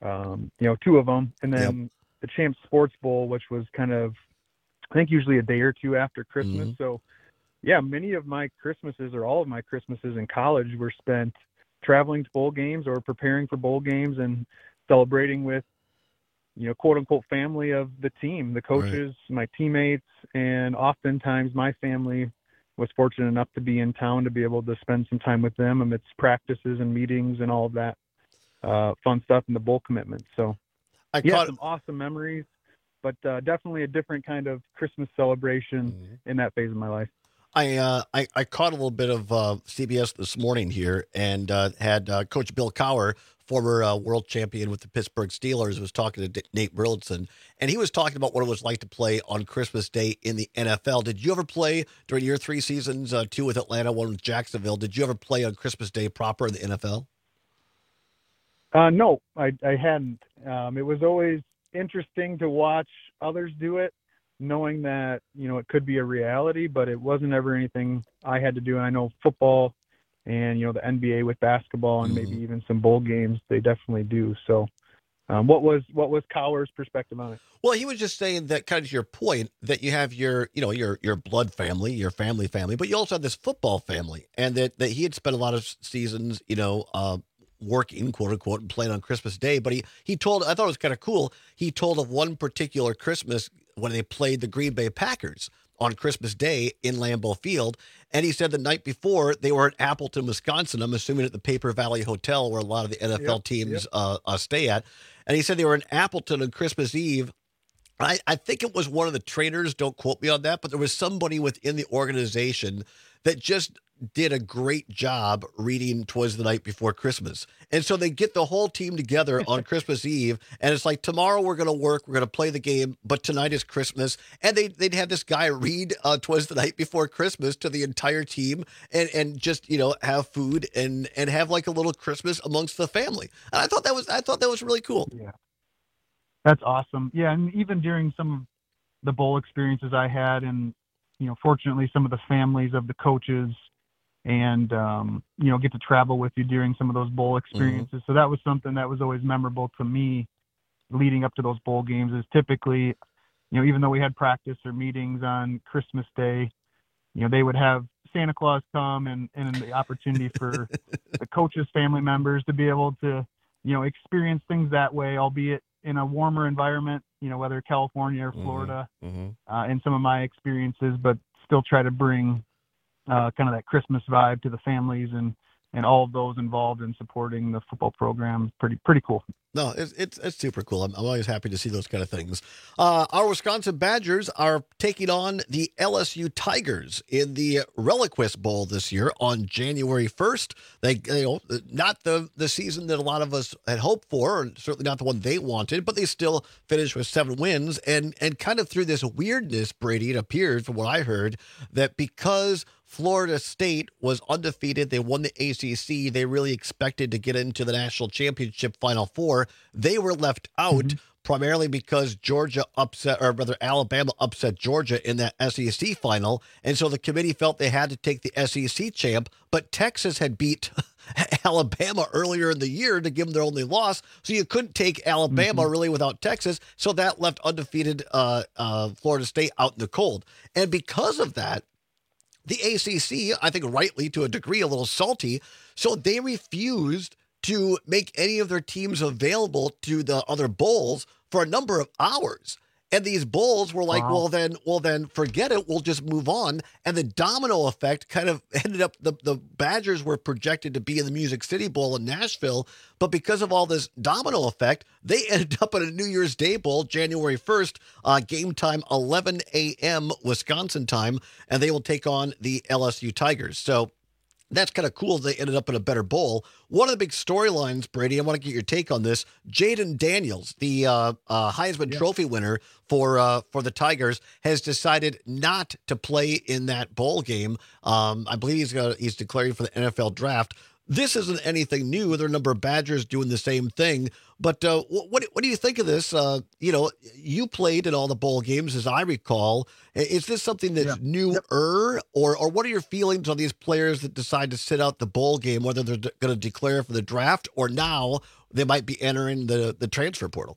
2 of them. And then the Champs Sports Bowl, which was kind of, I think usually a day or two after Christmas. So yeah, many of my Christmases or all of my Christmases in college were spent traveling to bowl games or preparing for bowl games and celebrating with, quote unquote family of the team, the coaches, my teammates, and oftentimes my family was fortunate enough to be in town to be able to spend some time with them amidst practices and meetings and all of that fun stuff and the bowl commitment. So some awesome memories, but definitely a different kind of Christmas celebration in that phase of my life. I caught a little bit of CBS this morning here and had Coach Bill Cowher, former world champion with the Pittsburgh Steelers, was talking to Nate Burleson, and he was talking about what it was like to play on Christmas Day in the NFL. Did you ever play during your 3 seasons, 2 with Atlanta, 1 with Jacksonville? Did you ever play on Christmas Day proper in the NFL? No, I hadn't. It was always interesting to watch others do it, knowing that, it could be a reality, but it wasn't ever anything I had to do. And I know football and, the NBA with basketball and maybe even some bowl games, they definitely do. So what was Cowher's perspective on it? Well, he was just saying that, kind of to your point, that you have your blood family, your family, but you also have this football family, and that he had spent a lot of seasons, working, quote unquote, and playing on Christmas Day. But he told, I thought it was kind of cool, he told of one particular Christmas when they played the Green Bay Packers on Christmas Day in Lambeau Field. And he said the night before they were in Appleton, Wisconsin, I'm assuming at the Paper Valley Hotel where a lot of the NFL teams stay at. And he said they were in Appleton on Christmas Eve. I think it was one of the trainers, don't quote me on that, but there was somebody within the organization that just did a great job reading 'Twas the Night Before Christmas. And so they get the whole team together on Christmas Eve, and it's like, tomorrow we're going to work, we're going to play the game, but tonight is Christmas. And they'd have this guy read 'Twas the Night Before Christmas to the entire team and just, have food and have like a little Christmas amongst the family. And I thought that was really cool. Yeah. That's awesome. Yeah, and even during some of the bowl experiences I had, and fortunately some of the families of the coaches, and get to travel with you during some of those bowl experiences. So that was something that was always memorable to me, leading up to those bowl games. Is typically, even though we had practice or meetings on Christmas Day, they would have Santa Claus come and the opportunity for the coaches' family members to be able to, experience things that way, albeit in a warmer environment, whether California or Florida, in some of my experiences, but still try to bring kind of that Christmas vibe to the families and and all of those involved in supporting the football program. Pretty cool. No, it's super cool. I'm always happy to see those kind of things. Our Wisconsin Badgers are taking on the LSU Tigers in the Reliquist Bowl this year on January 1st. Not the season that a lot of us had hoped for, or certainly not the one they wanted, but they still finished with 7 wins. And kind of through this weirdness, Brady, it appeared from what I heard that because Florida State was undefeated, they won the ACC, they really expected to get into the national championship Final Four. They were left out primarily because Alabama upset Georgia in that SEC final. And so the committee felt they had to take the SEC champ, but Texas had beat Alabama earlier in the year to give them their only loss. So you couldn't take Alabama really without Texas. So that left undefeated Florida State out in the cold. And because of that, the ACC, I think rightly to a degree, a little salty, so they refused to make any of their teams available to the other bowls for a number of hours. And these bowls were like, well, then forget it. We'll just move on. And the domino effect kind of ended up, the Badgers were projected to be in the Music City Bowl in Nashville. But because of all this domino effect, they ended up in a New Year's Day Bowl, January 1st, game time, 11 a.m. Wisconsin time. And they will take on the LSU Tigers. So that's kind of cool. They ended up in a better bowl. One of the big storylines, Brady, I want to get your take on this. Jaden Daniels, the Heisman Trophy winner for the Tigers, has decided not to play in that bowl game. I believe he's declaring for the NFL draft. This isn't anything new. There are a number of Badgers doing the same thing. But what do you think of this? You played in all the bowl games, as I recall. Is this something that's newer, or what are your feelings on these players that decide to sit out the bowl game, whether they're going to declare for the draft or now they might be entering the transfer portal?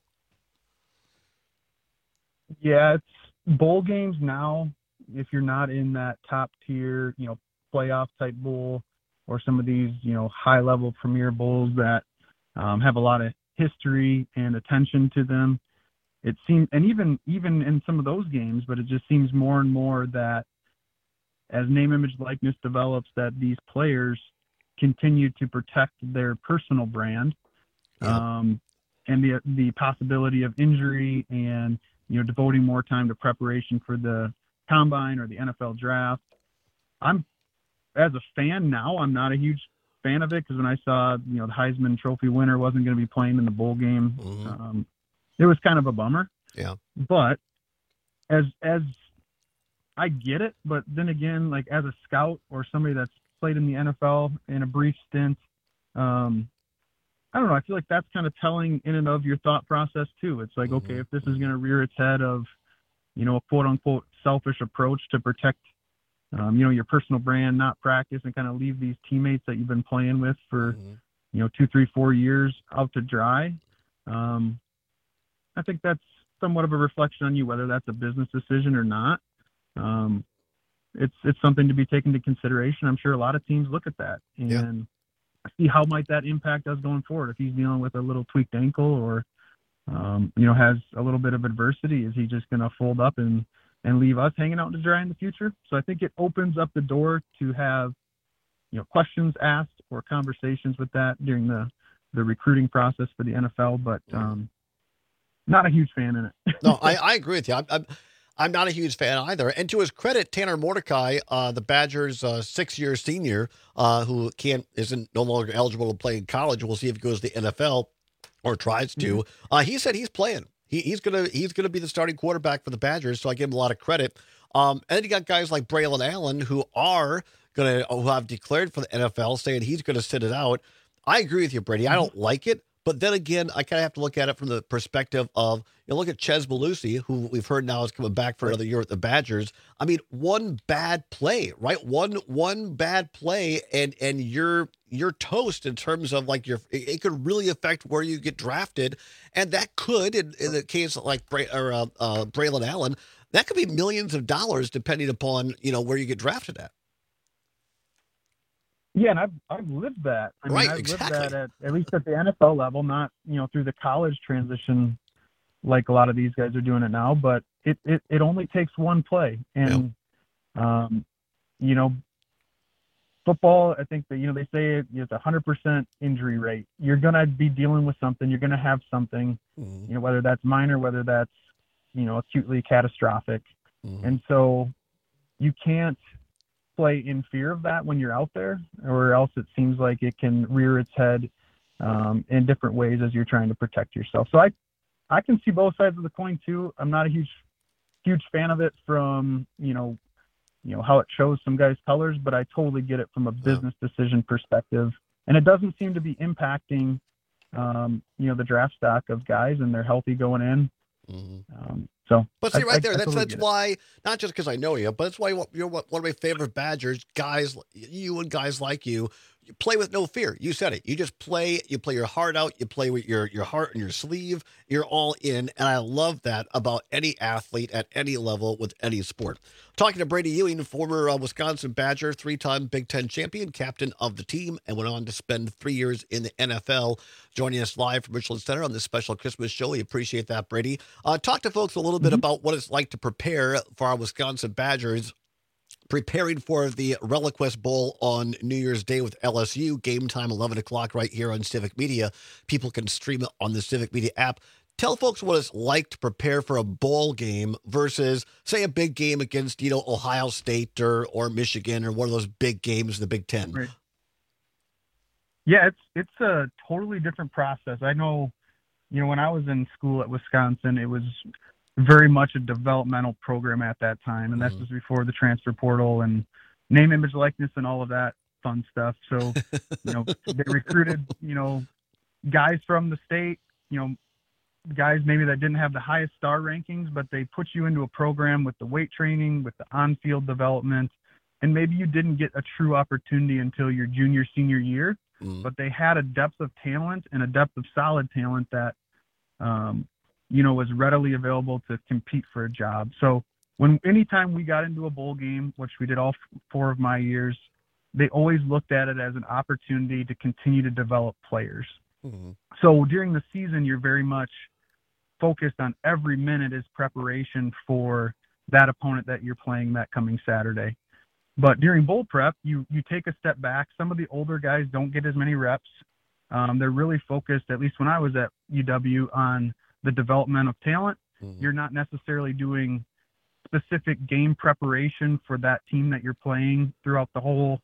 Yeah, it's bowl games now. If you're not in that top tier, playoff type bowl, or some of these, high level premier bowls that have a lot of history and attention to them. It seems, and even in some of those games, but it just seems more and more that as name, image, likeness develops, that these players continue to protect their personal brand, and the possibility of injury and, devoting more time to preparation for the combine or the NFL draft. As a fan now, I'm not a huge fan of it, because when I saw, the Heisman Trophy winner wasn't going to be playing in the bowl game, it was kind of a bummer. Yeah. But as I get it, but then again, like as a scout or somebody that's played in the NFL in a brief stint, I don't know. I feel like that's kind of telling in and of your thought process too. It's like, okay, if this is going to rear its head of, a quote unquote selfish approach to protect your personal brand, not practice, and kind of leave these teammates that you've been playing with for, 2, 3, 4 years out to dry. I think that's somewhat of a reflection on you, whether that's a business decision or not. It's something to be taken into consideration. I'm sure a lot of teams look at that and see how might that impact us going forward. If he's dealing with a little tweaked ankle or, has a little bit of adversity, is he just going to fold up and leave us hanging out to dry in the future? So I think it opens up the door to have, questions asked or conversations with that during the recruiting process for the NFL, but not a huge fan in it. No, I agree with you. I'm not a huge fan either. And to his credit, Tanner Mordecai, the Badgers' 6-year senior, who isn't no longer eligible to play in college. We'll see if he goes to the NFL or tries to. He said he's playing. He's gonna be the starting quarterback for the Badgers, so I give him a lot of credit. And then you got guys like Braylon Allen who have declared for the NFL, saying he's gonna sit it out. I agree with you, Brady. I don't like it, but then again, I kind of have to look at it from the perspective of, look at Ches Belusi, who we've heard now is coming back for another year at the Badgers. I mean, one bad play, right? One bad play, and you're toast in terms of like it could really affect where you get drafted, and that could, in the case of like Braylon Allen, that could be millions of dollars depending upon where you get drafted at. Yeah, and I've lived that. I mean, I've exactly. lived that at least at the NFL level, not through the college transition like a lot of these guys are doing it now. But it only takes one play, and football, I think that, they say it's 100% injury rate. You're going to be dealing with something. You're going to have something, whether that's minor, whether that's, acutely catastrophic. And so you can't play in fear of that when you're out there, or else it seems like it can rear its head in different ways as you're trying to protect yourself. So I can see both sides of the coin too. I'm not a huge fan of it from, how it shows some guys' colors, but I totally get it from a business decision perspective. And it doesn't seem to be impacting, the draft stock of guys, and they're healthy going in. But see, right there, that's why, not just because I know you, but that's why you're one of my favorite Badgers, guys, you and guys like you play with no fear. You said it. You just play. You play your heart out. You play with your heart in your sleeve. You're all in, and I love that about any athlete at any level with any sport. Talking to Brady Ewing, former Wisconsin Badger, 3-time Big Ten champion, captain of the team, and went on to spend 3 years in the NFL. Joining us live from Richland Center on this special Christmas show. We appreciate that, Brady. Talk to folks a little bit about what it's like to prepare for our Wisconsin Badgers, preparing for the Reliquest Bowl on New Year's Day with LSU. Game time, 11 o'clock right here on Civic Media. People can stream it on the Civic Media app. Tell folks what it's like to prepare for a bowl game versus, say, a big game against, Ohio State or Michigan or one of those big games in the Big Ten. Right. Yeah, it's a totally different process. I know, when I was in school at Wisconsin, it was very much a developmental program at that time, and that was before the transfer portal and name, image, likeness, and all of that fun stuff. So, they recruited, guys from the state, guys maybe that didn't have the highest star rankings, but they put you into a program with the weight training, with the on-field development, and maybe you didn't get a true opportunity until your junior, senior year, but they had a depth of talent and a depth of solid talent that, was readily available to compete for a job. So anytime we got into a bowl game, which we did all 4 of my years, they always looked at it as an opportunity to continue to develop players. So during the season, you're very much focused on every minute is preparation for that opponent that you're playing that coming Saturday. But during bowl prep, you take a step back. Some of the older guys don't get as many reps. They're really focused, at least when I was at UW, on the development of talent. You're not necessarily doing specific game preparation for that team that you're playing throughout the whole,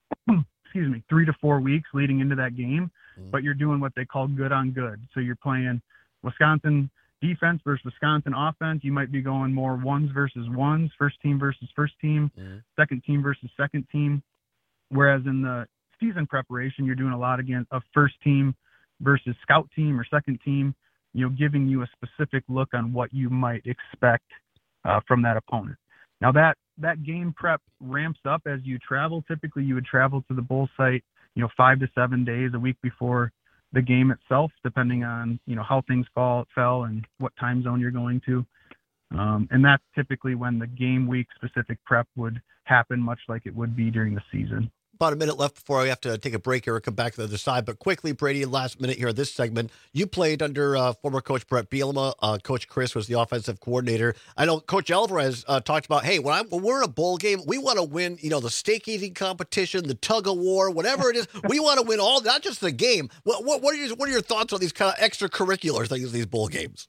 3 to 4 weeks leading into that game, but you're doing what they call good on good. So you're playing Wisconsin defense versus Wisconsin offense. You might be going more ones versus ones, first team versus first team, second team versus second team. Whereas in the season preparation, you're doing a lot again of first team versus scout team or second team, giving you a specific look on what you might expect from that opponent. Now that game prep ramps up as you travel. Typically you would travel to the bowl site, 5 to 7 days, a week before the game itself, depending on, how things fell and what time zone you're going to. And that's typically when the game week specific prep would happen, much like it would be during the season. About a minute left before I have to take a break here and come back to the other side. But quickly, Brady, last minute here in this segment, you played under former coach Brett Bielema. Coach Chris was the offensive coordinator. I know Coach Alvarez talked about, hey, when we're in a bowl game, we want to win, the steak eating competition, the tug of war, whatever it is. We want to win all, not just the game. What are your thoughts on these kind of extracurricular things, these bowl games?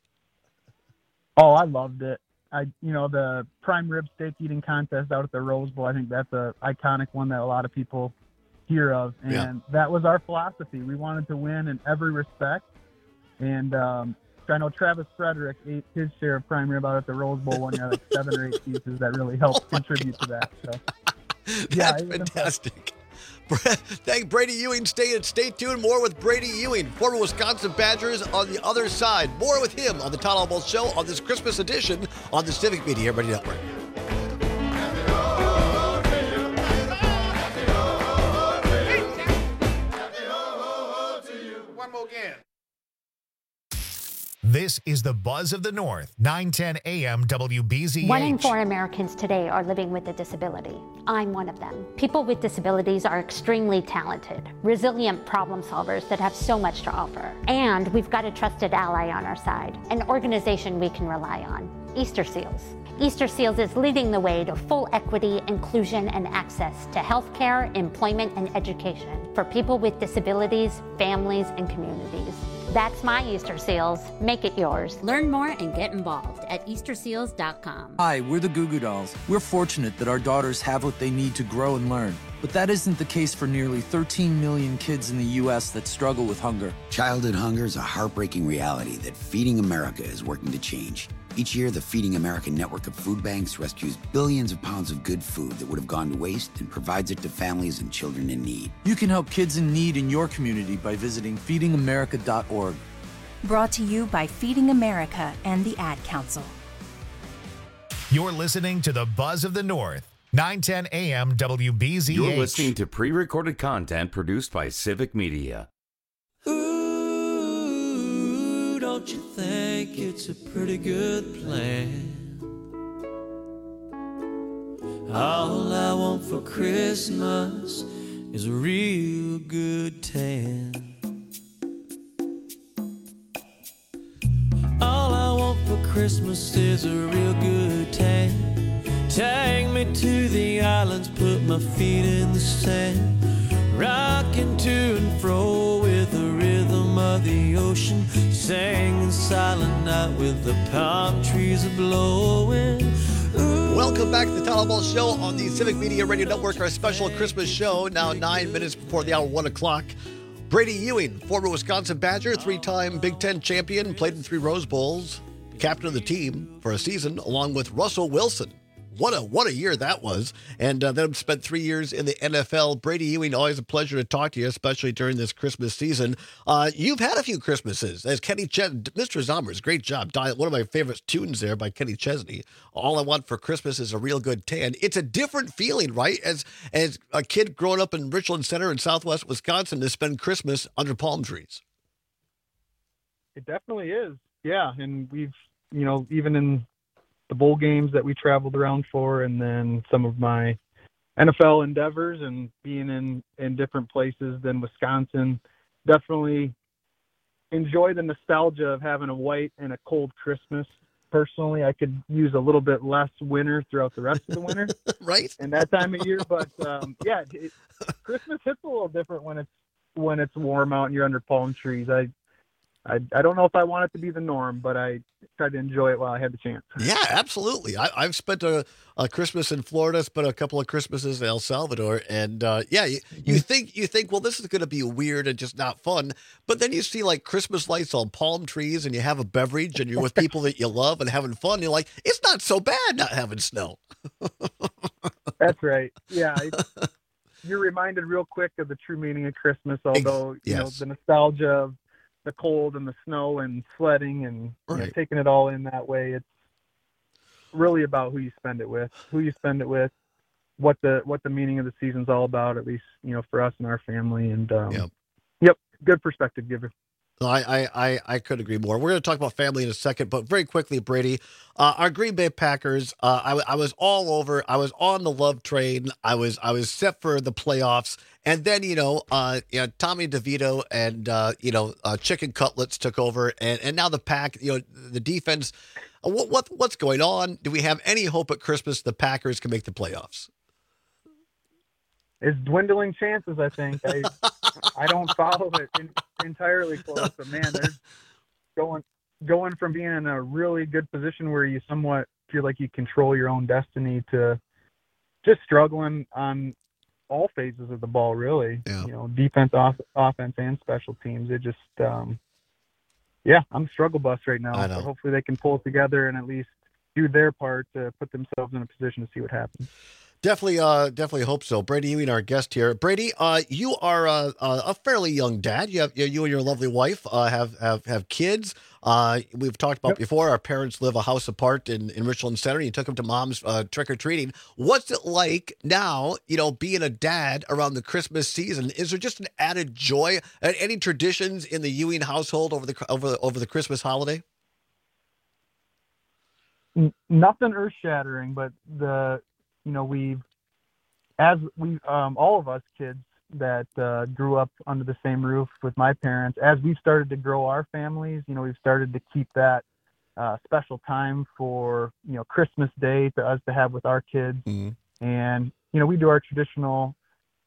Oh, I loved it. The prime rib steak eating contest out at the Rose Bowl, I think that's a iconic one that a lot of people hear of. And that was our philosophy. We wanted to win in every respect. And I know Travis Frederick ate his share of prime rib out at the Rose Bowl one year, like 7 or 8 pieces that really helped contribute to that. So, that's fantastic. Thank Brady Ewing. Stay tuned. More with Brady Ewing, former Wisconsin Badgers, on the other side. More with him on the Todd Almost Show on this Christmas edition on the Civic Media Radio Network. One more again. This is the Buzz of the North, 910 AM WBZH. 1 in 4 Americans today are living with a disability. I'm one of them. People with disabilities are extremely talented, resilient problem solvers that have so much to offer. And we've got a trusted ally on our side, an organization we can rely on. Easter Seals. Easter Seals is leading the way to full equity, inclusion, and access to healthcare, employment, and education for people with disabilities, families, and communities. That's my Easter Seals. Make it yours. Learn more and get involved at EasterSeals.com. Hi, we're the Goo Goo Dolls. We're fortunate that our daughters have what they need to grow and learn. But that isn't the case for nearly 13 million kids in the U.S. that struggle with hunger. Childhood hunger is a heartbreaking reality that Feeding America is working to change. Each year, the Feeding America network of food banks rescues billions of pounds of good food that would have gone to waste and provides it to families and children in need. You can help kids in need in your community by visiting feedingamerica.org. Brought to you by Feeding America and the Ad Council. You're listening to the Buzz of the North. 910 AM WBZH. You're listening to pre-recorded content produced by Civic Media. Ooh, don't you think it's a pretty good plan? All I want for Christmas is a real good tan. All I want for Christmas is a real good tan. Take me to the islands, put my feet in the sand, rocking to and fro with the rhythm of the ocean, singing Silent Night with the palm trees a-blowing. Welcome back to the Town Hall Ball Show on the Civic Media Radio Network, our special Christmas show, now 9 minutes before the hour 1 o'clock. Brady Ewing, former Wisconsin Badger, three-time Big Ten champion, played in 3 Rose Bowls, captain of the team for a season, along with Russell Wilson. What a year that was. And then spent 3 years in the NFL. Brady Ewing, always a pleasure to talk to you, especially during this Christmas season. You've had a few Christmases. As Kenny Mr. Zombers, great job. One of my favorite tunes there by Kenny Chesney. All I want for Christmas is a real good tan. It's a different feeling, right? As a kid growing up in Richland Center in Southwest Wisconsin to spend Christmas under palm trees. It definitely is. Yeah. And we've, even in the bowl games that we traveled around for, and then some of my NFL endeavors and being in different places than Wisconsin, definitely enjoy the nostalgia of having a white and a cold Christmas. Personally, I could use a little bit less winter throughout the rest of the winter. Right. And that time of year. But Christmas hits a little different when it's warm out and you're under palm trees. I don't know if I want it to be the norm, but I tried to enjoy it while I had the chance. Yeah, absolutely. I've spent a Christmas in Florida, spent a couple of Christmases in El Salvador, and you think, well, this is going to be weird and just not fun, but then you see like Christmas lights on palm trees, and you have a beverage, and you're with people that you love and having fun. You're like, it's not so bad not having snow. That's right. Yeah. You're reminded real quick of the true meaning of Christmas, although the nostalgia of the cold and the snow and sledding and taking it all in that way. It's really about who you spend it with, what the meaning of the season's all about, at least, for us and our family. And good perspective giver. I could agree more. We're going to talk about family in a second, but very quickly, Brady, our Green Bay Packers, I was all over. I was on the love train. I was set for the playoffs. And then, Tommy DeVito and, Chicken Cutlets took over. And now the Pack, the defense, what's going on? Do we have any hope at Christmas the Packers can make the playoffs? It's dwindling chances, I think. I don't follow it entirely close, but man, they're going from being in a really good position where you somewhat feel like you control your own destiny to just struggling on all phases of the ball, really. Yeah. Defense, offense, and special teams. It just, I'm a struggle bus right now. I know. But hopefully they can pull it together and at least do their part to put themselves in a position to see what happens. Definitely hope so. Brady Ewing, our guest here. Brady, you are a fairly young dad. You and your lovely wife have kids. We've talked about before. Our parents live a house apart in Richland Center. You took them to mom's trick or treating. What's it like now? Being a dad around the Christmas season. Is there just an added joy? Any traditions in the Ewing household over the Christmas holiday? Nothing earth shattering, but all of us kids that grew up under the same roof with my parents, as we've started to grow our families, we've started to keep that special time for, Christmas Day to us to have with our kids. Mm-hmm. And, we do our traditional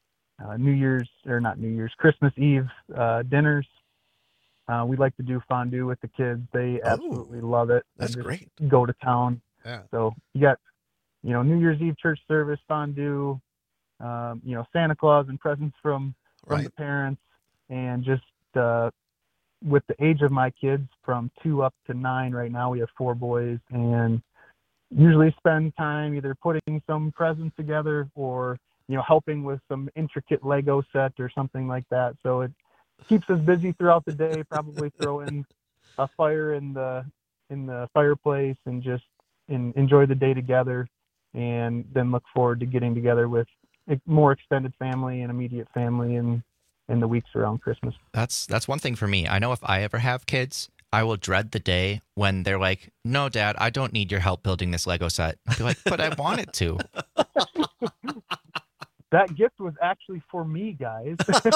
Christmas Eve dinners. We like to do fondue with the kids. They absolutely love it. That's great. Go to town. Yeah. So you got, New Year's Eve church service, fondue, Santa Claus and presents from the parents, and just with the age of my kids from 2 up to 9 right now, we have 4 boys, and usually spend time either putting some presents together or, helping with some intricate Lego set or something like that. So it keeps us busy throughout the day, probably throw in a fire in the fireplace and just enjoy the day together, and then look forward to getting together with more extended family and immediate family in the weeks around Christmas. That's one thing for me. I know if I ever have kids, I will dread the day when they're like, "No, Dad, I don't need your help building this Lego set." I'll be like, "But I wanted to." That gift was actually for me, guys.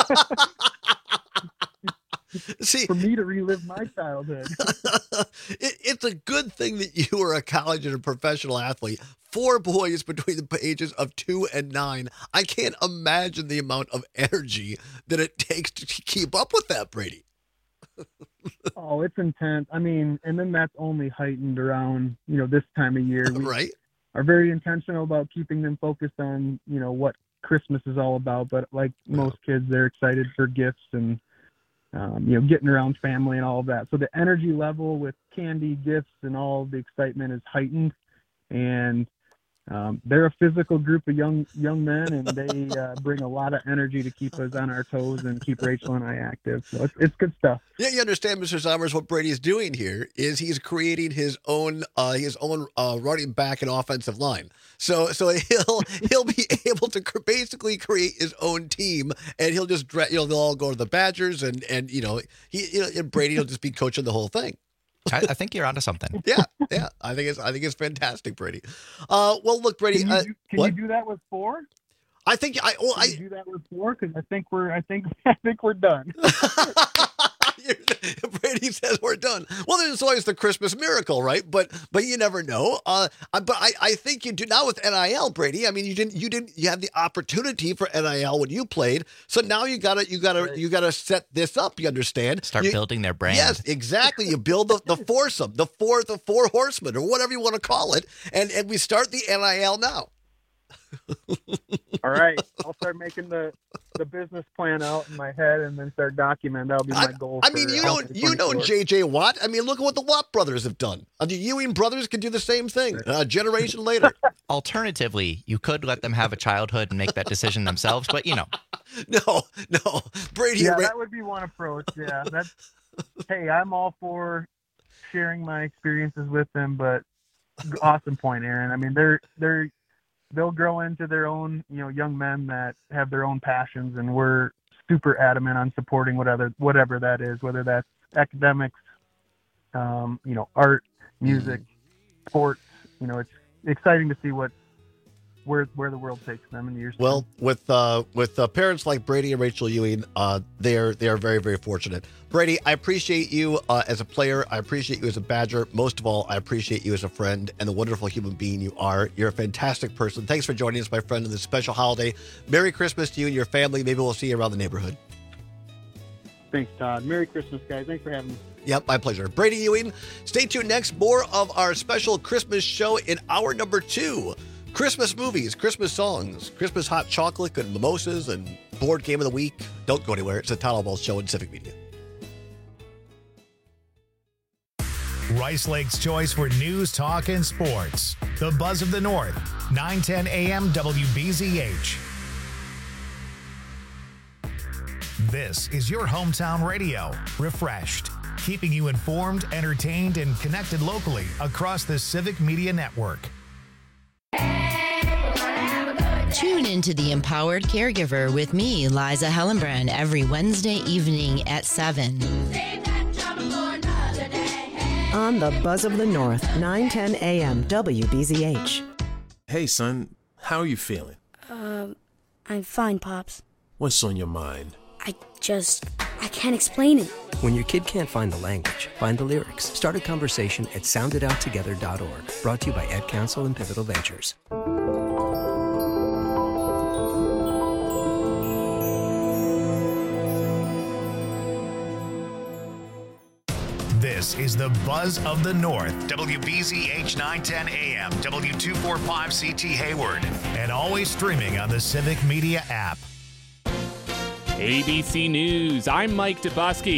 See, for me to relive my childhood. It's a good thing that you were a college and a professional athlete. 4 boys between the ages of 2 and 9. I can't imagine the amount of energy that it takes to keep up with that, Brady. Oh, it's intense. I mean, and then that's only heightened around, this time of year. We are very intentional about keeping them focused on, what Christmas is all about. But like most kids, they're excited for gifts and, getting around family and all of that. So the energy level with candy, gifts, and all the excitement is heightened. And they're a physical group of young men, and they bring a lot of energy to keep us on our toes and keep Rachel and I active. So it's good stuff. Yeah, you understand, Mr. Sommers, what Brady's doing here is he's creating his own running back and offensive line. So he'll be able to basically create his own team, and he'll just they'll all go to the Badgers, and Brady will just be coaching the whole thing. I think you're onto something. Yeah. I think it's fantastic, Brady. Well, look, Brady. Can you do that with 4? I think Can you do that with 4? Because I think we're done. Brady says we're done. Well, there's always the Christmas miracle, right? But you never know. But I think you do now with NIL, Brady. I mean, you had the opportunity for NIL when you played. So now you gotta set this up. You understand? Start building their brand. Yes, exactly. You build the foursome, the four horsemen, or whatever you want to call it, and we start the NIL now. All right, I'll start making the business plan out in my head and then start documenting. That'll be my goal. I mean, you know J.J. Watt. I mean, look at what the Watt brothers have done. The Ewing brothers can do the same thing a generation later. Alternatively, you could let them have a childhood and make that decision themselves, but No, Brady. Yeah, that would be one approach. Yeah, hey, I'm all for sharing my experiences with them, but awesome point, Aaron. I mean, they'll grow into their own, young men that have their own passions, and we're super adamant on supporting whatever that is, whether that's academics, art, music, sports. It's exciting to see where the world takes them in the years. Well, with parents like Brady and Rachel Ewing, they are very, very fortunate. Brady, I appreciate you as a player. I appreciate you as a Badger. Most of all, I appreciate you as a friend and the wonderful human being you are. You're a fantastic person. Thanks for joining us, my friend, on this special holiday. Merry Christmas to you and your family. Maybe we'll see you around the neighborhood. Thanks, Todd. Merry Christmas, guys. Thanks for having me. Yep, my pleasure. Brady Ewing. Stay tuned next. More of our special Christmas show in hour number 2. Christmas movies, Christmas songs, Christmas hot chocolate and mimosas, and board game of the week. Don't go anywhere. It's the Todd Albaugh Show in Civic Media. Rice Lake's choice for news, talk, and sports. The Buzz of the North, 910 AM WBZH. This is your hometown radio, refreshed, keeping you informed, entertained, and connected locally across the Civic Media Network. Tune into The Empowered Caregiver with me, Liza Hellenbrand, every Wednesday evening at 7. On the Buzz of the North, 910 AM WBZH. Hey, son, how are you feeling? I'm fine, Pops. What's on your mind? I can't explain it. When your kid can't find the language, find the lyrics. Start a conversation at soundedouttogether.org. Brought to you by Ed Council and Pivotal Ventures. This is the Buzz of the North. WBZH 910 AM, W245CT Hayward, and always streaming on the Civic Media app. ABC News, I'm Mike Dubosky.